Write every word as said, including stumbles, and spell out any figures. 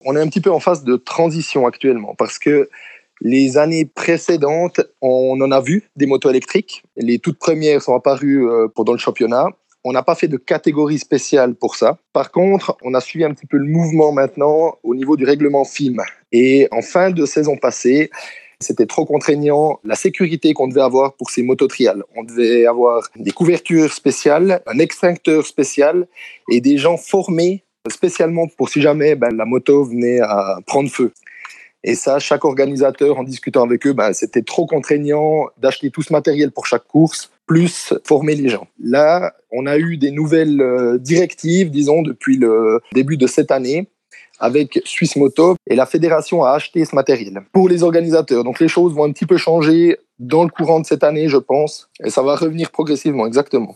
On est un petit peu en phase de transition actuellement parce que les années précédentes, on en a vu des motos électriques. Les toutes premières sont apparues euh, pendant le championnat. On n'a pas fait de catégorie spéciale pour ça. Par contre, on a suivi un petit peu le mouvement maintenant au niveau du règlement F I M. Et en fin de saison passée, c'était trop contraignant. La sécurité qu'on devait avoir pour ces motos trials. On devait avoir des couvertures spéciales, un extincteur spécial et des gens formés spécialement pour si jamais ben, la moto venait à prendre feu. Et ça, chaque organisateur, en discutant avec eux, ben, c'était trop contraignant d'acheter tout ce matériel pour chaque course, plus former les gens. Là, on a eu des nouvelles euh, directives, disons, depuis le début de cette année, avec Swiss Moto, et la fédération a acheté ce matériel pour les organisateurs. Donc les choses vont un petit peu changer dans le courant de cette année, je pense, et ça va revenir progressivement, exactement.